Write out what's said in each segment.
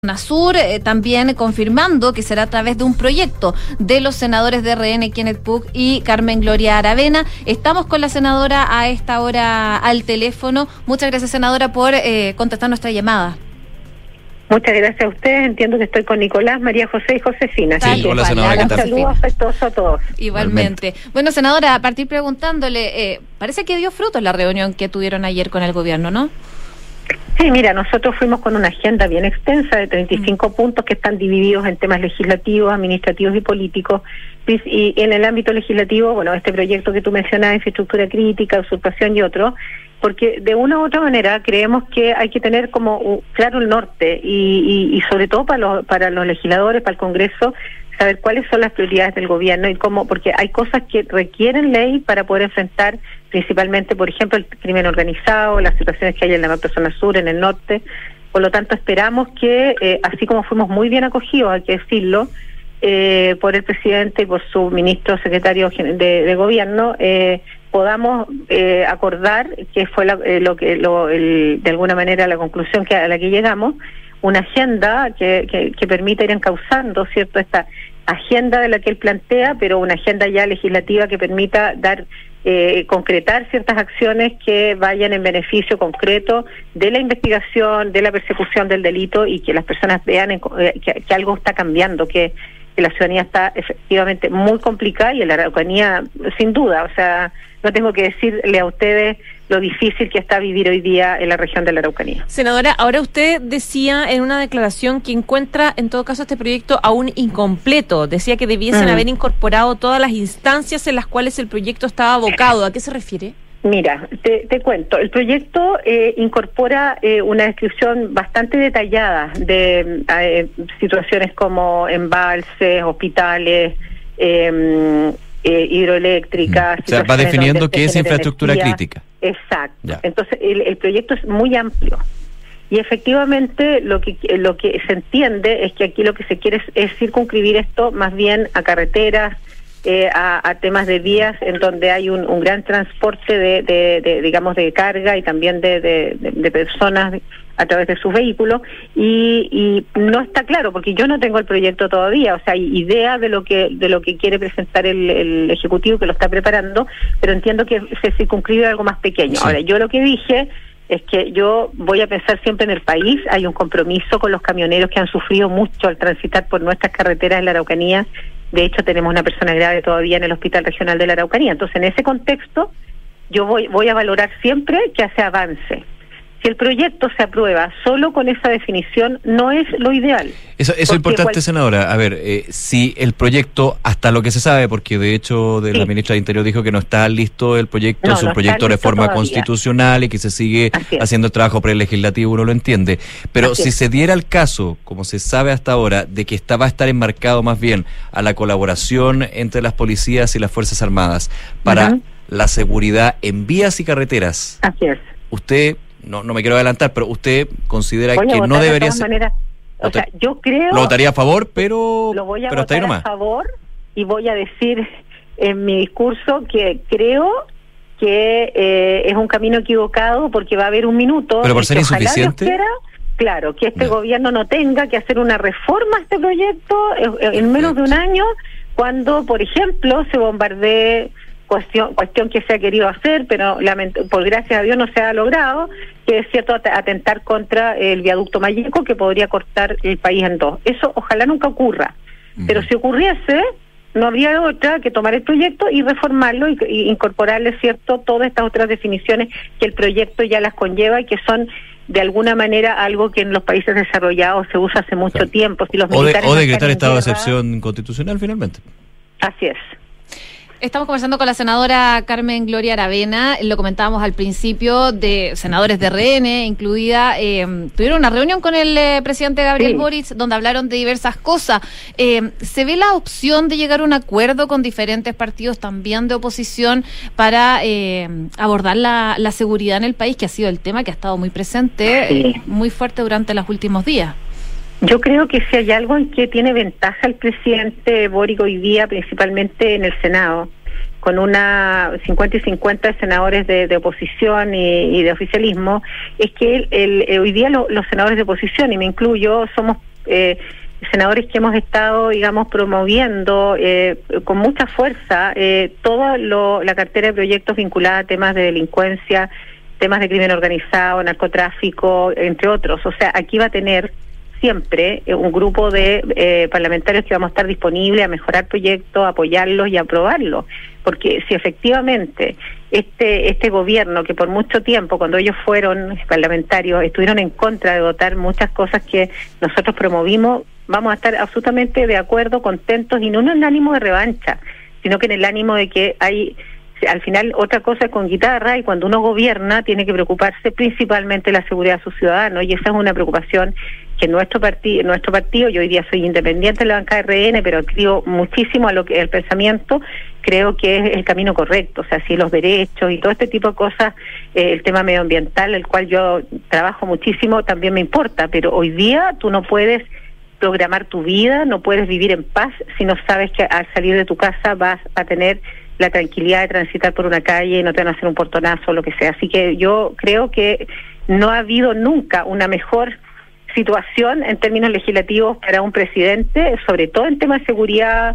Sur, también confirmando que será a través de un proyecto de los senadores de RN, Kenneth Puig y Carmen Gloria Aravena. Estamos con la senadora a esta hora al teléfono. Muchas gracias, senadora, por contestar nuestra llamada. Muchas gracias a ustedes. Entiendo que estoy con Nicolás, María José y Josefina. Sí, hola, senadora, ¿qué tal? Un saludo afectuoso a todos. Igualmente. Bueno, senadora, a partir preguntándole, parece que dio frutos la reunión que tuvieron ayer con el gobierno, ¿no? Sí, mira, nosotros fuimos con una agenda bien extensa de 35 puntos que están divididos en temas legislativos, administrativos y políticos. Y en el ámbito legislativo, bueno, este proyecto que tú mencionas, infraestructura crítica, usurpación y otro, porque de una u otra manera creemos que hay que tener como claro el norte y sobre todo para los legisladores, para el Congreso, saber cuáles son las prioridades del gobierno y cómo, porque hay cosas que requieren ley para poder enfrentar principalmente, por ejemplo, el crimen organizado, las situaciones que hay en la zona sur, en el norte. Por lo tanto, esperamos que, así como fuimos muy bien acogidos, hay que decirlo, por el presidente y por su ministro secretario de gobierno, podamos acordar, que fue de alguna manera la conclusión a la que llegamos, una agenda que permita ir encauzando, ¿cierto?, esta agenda de la que él plantea, pero una agenda ya legislativa que permita concretar ciertas acciones que vayan en beneficio concreto de la investigación, de la persecución del delito y que las personas vean que algo está cambiando, que la ciudadanía está efectivamente muy complicada y en la Araucanía sin duda, o sea, no tengo que decirle a ustedes lo difícil que está vivir hoy día en la región de la Araucanía. Senadora, ahora usted decía en una declaración que encuentra en todo caso este proyecto aún incompleto, decía que debiesen haber incorporado todas las instancias en las cuales el proyecto estaba abocado. ¿A qué se refiere? Mira, te cuento, el proyecto incorpora una descripción bastante detallada de situaciones como embalses, hospitales, hidroeléctricas. O sea, va definiendo qué es infraestructura crítica. Exacto. Ya. Entonces, el proyecto es muy amplio. Y efectivamente lo que se entiende es que aquí lo que se quiere es circunscribir esto más bien a carreteras, a temas de vías en donde hay un gran transporte de carga y también de personas a través de sus vehículos y no está claro porque yo no tengo el proyecto todavía, o sea, hay idea de lo que quiere presentar el ejecutivo que lo está preparando, pero entiendo que se circunscribe a algo más pequeño. Sí. Ahora, yo lo que dije es que yo voy a pensar siempre en el país, hay un compromiso con los camioneros que han sufrido mucho al transitar por nuestras carreteras en la Araucanía. De hecho, tenemos una persona grave todavía en el Hospital Regional de la Araucanía. Entonces, en ese contexto, yo voy a valorar siempre que hace avance. Si el proyecto se aprueba solo con esa definición, no es lo ideal. Eso es importante, senadora. A ver, si el proyecto, hasta lo que se sabe, porque de hecho la ministra de Interior dijo que no está listo el proyecto, es un proyecto de reforma constitucional y que se sigue haciendo el trabajo prelegislativo, uno lo entiende. Pero si se diera el caso, como se sabe hasta ahora, de que va a estar enmarcado más bien a la colaboración entre las policías y las Fuerzas Armadas para la seguridad en vías y carreteras. Así es. Usted... No me quiero adelantar, pero usted considera que no debería ser... O sea, yo creo... Lo votaría a favor, pero... Lo voy a votar a favor y voy a decir en mi discurso que creo que es un camino equivocado porque va a haber un minuto... ¿Pero por ser insuficiente? Claro, que este gobierno no tenga que hacer una reforma a este proyecto en menos de un año cuando, por ejemplo, se bombardee... Cuestión que se ha querido hacer, pero por gracias a Dios no se ha logrado, que es cierto atentar contra el viaducto Mayeco que podría cortar el país en dos. Eso ojalá nunca ocurra, pero si ocurriese, no habría otra que tomar el proyecto y reformarlo y incorporarle, cierto, todas estas otras definiciones que el proyecto ya las conlleva y que son de alguna manera algo que en los países desarrollados se usa hace mucho tiempo. Si los militares o decretar estado de excepción constitucional finalmente. Así es. Estamos conversando con la senadora Carmen Gloria Aravena, lo comentábamos al principio, de senadores de RN, incluida, tuvieron una reunión con el presidente Gabriel Boric, donde hablaron de diversas cosas. ¿Se ve la opción de llegar a un acuerdo con diferentes partidos también de oposición para abordar la seguridad en el país, que ha sido el tema que ha estado muy presente, muy fuerte durante los últimos días? Yo creo que si hay algo en que tiene ventaja el presidente Boric hoy día, principalmente en el Senado, con una 50 y 50 senadores de oposición y de oficialismo, es que hoy día los senadores de oposición, y me incluyo, somos senadores que hemos estado, digamos, promoviendo con mucha fuerza toda la cartera de proyectos vinculada a temas de delincuencia, temas de crimen organizado, narcotráfico, entre otros. O sea, aquí va a tener siempre un grupo de parlamentarios que vamos a estar disponibles a mejorar proyectos, a apoyarlos y a aprobarlos. Porque si efectivamente este gobierno, que por mucho tiempo, cuando ellos fueron parlamentarios, estuvieron en contra de votar muchas cosas que nosotros promovimos, vamos a estar absolutamente de acuerdo, contentos, y no en el ánimo de revancha, sino que en el ánimo de que hay, al final, otra cosa es con guitarra, y cuando uno gobierna tiene que preocuparse principalmente de la seguridad de sus ciudadanos, y esa es una preocupación que nuestro partido, yo hoy día soy independiente en la bancada de RN, pero escribo muchísimo a lo que el pensamiento, creo que es el camino correcto. O sea, si los derechos y todo este tipo de cosas, el tema medioambiental, el cual yo trabajo muchísimo, también me importa, pero hoy día tú no puedes programar tu vida, no puedes vivir en paz si no sabes que al salir de tu casa vas a tener la tranquilidad de transitar por una calle y no te van a hacer un portonazo o lo que sea. Así que yo creo que no ha habido nunca una mejor situación en términos legislativos para un presidente, sobre todo en temas de seguridad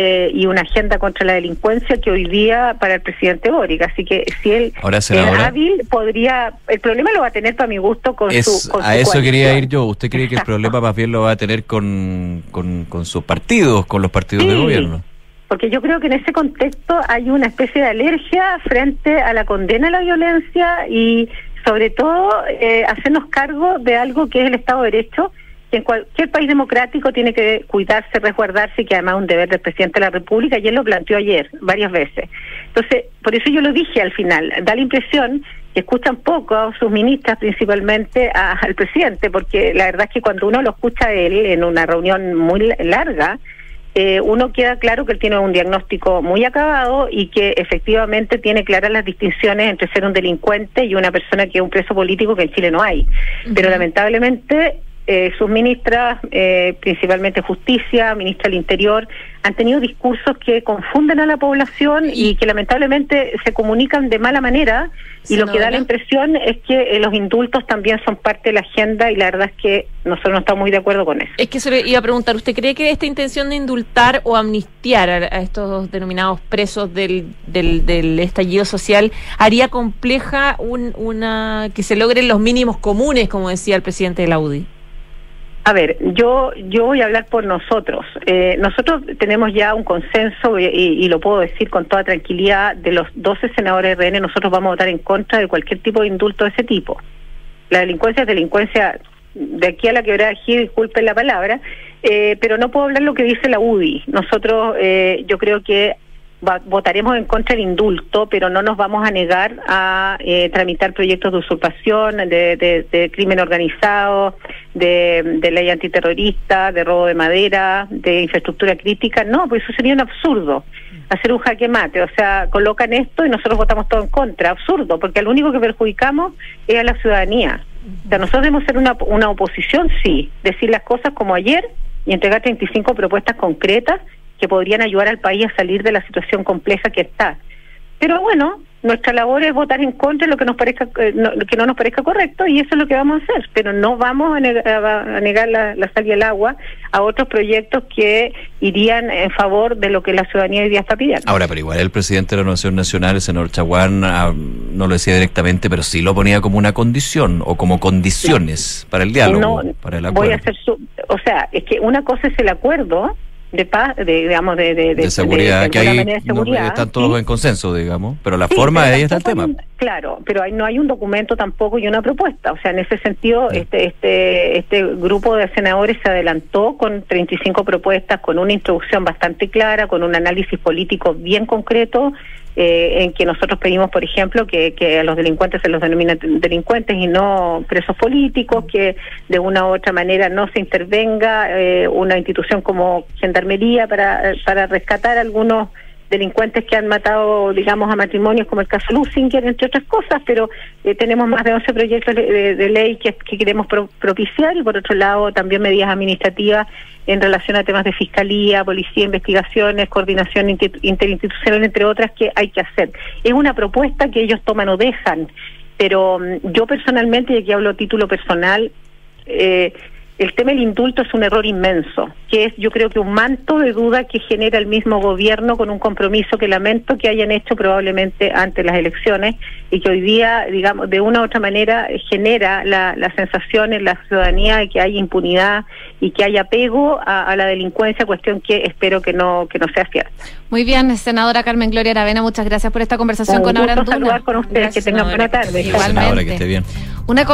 y una agenda contra la delincuencia, que hoy día para el presidente Boric. Así que si él es hábil, podría, el problema lo va a tener, para mi gusto, con su eso quería ir yo. ¿Usted cree que el problema más bien lo va a tener con sus partidos, con los partidos de gobierno? Porque yo creo que en ese contexto hay una especie de alergia frente a la condena a la violencia y sobre todo hacernos cargo de algo que es el Estado de Derecho, que en cualquier país democrático tiene que cuidarse, resguardarse, y que además es un deber del presidente de la República, y él lo planteó ayer varias veces. Entonces, por eso yo lo dije al final, da la impresión que escuchan poco a sus ministras, principalmente al presidente, porque la verdad es que cuando uno lo escucha a él en una reunión muy larga, uno queda claro que él tiene un diagnóstico muy acabado y que efectivamente tiene claras las distinciones entre ser un delincuente y una persona que es un preso político, que en Chile no hay. Pero lamentablemente sus ministras, principalmente Justicia, ministra del Interior, han tenido discursos que confunden a la población y que lamentablemente se comunican de mala manera, y lo que da la impresión es que los indultos también son parte de la agenda, y la verdad es que nosotros no estamos muy de acuerdo con eso. Es que se le iba a preguntar, ¿usted cree que esta intención de indultar o amnistiar a estos denominados presos del estallido social haría compleja que se logren los mínimos comunes, como decía el presidente de la UDI? A ver, yo voy a hablar por nosotros. Nosotros tenemos ya un consenso, y lo puedo decir con toda tranquilidad, de los 12 senadores de RN, nosotros vamos a votar en contra de cualquier tipo de indulto de ese tipo. La delincuencia es delincuencia de aquí a la quebrada de Gil, disculpen la palabra, pero no puedo hablar lo que dice la UDI. Nosotros, yo creo que votaremos en contra del indulto, pero no nos vamos a negar a tramitar proyectos de usurpación, de crimen organizado, de ley antiterrorista, de robo de madera, de infraestructura crítica. No, pues eso sería un absurdo, hacer un jaque mate. O sea, colocan esto y nosotros votamos todo en contra. Absurdo, porque al único que perjudicamos es a la ciudadanía. O sea, nosotros debemos ser una oposición, sí, decir las cosas como ayer y entregar 35 propuestas concretas que podrían ayudar al país a salir de la situación compleja que está. Pero bueno, nuestra labor es votar en contra de lo que nos parezca que no nos parezca correcto, y eso es lo que vamos a hacer, pero no vamos a negar la salida al agua a otros proyectos que irían en favor de lo que la ciudadanía hoy día está pidiendo. Ahora, pero igual el presidente de la Nación Nacional, el senador Chaguán, no lo decía directamente, pero sí lo ponía como una condición o como condiciones para el diálogo, para el acuerdo. O sea, es que una cosa es el acuerdo de paz, de seguridad, que ahí están todos en consenso, digamos, pero la forma de ahí está el tema. Claro, pero ahí no hay un documento tampoco y una propuesta. O sea, en ese sentido, este grupo de senadores se adelantó con 35 propuestas, con una introducción bastante clara, con un análisis político bien concreto, en que nosotros pedimos, por ejemplo, que a los delincuentes se los denomina delincuentes y no presos políticos, que de una u otra manera no se intervenga una institución como Gendarmería para rescatar a algunos delincuentes que han matado, digamos, a matrimonios, como el caso Lusinger, entre otras cosas, pero tenemos más de 11 proyectos de ley que queremos propiciar, y por otro lado también medidas administrativas en relación a temas de fiscalía, policía, investigaciones, coordinación interinstitucional, entre otras, que hay que hacer. Es una propuesta que ellos toman o dejan, pero yo personalmente, y aquí hablo a título personal, el tema del indulto es un error inmenso, que es, yo creo que un manto de duda que genera el mismo gobierno con un compromiso que lamento que hayan hecho probablemente antes las elecciones y que hoy día, digamos, de una u otra manera genera la sensación en la ciudadanía de que hay impunidad y que hay apego a la delincuencia, cuestión que espero que no sea cierta. Muy bien, senadora Carmen Gloria Aravena, muchas gracias por esta conversación con Abraham Duna. Saludar con ustedes, gracias, que tengan buena tarde. Igualmente. Senadora, que esté bien.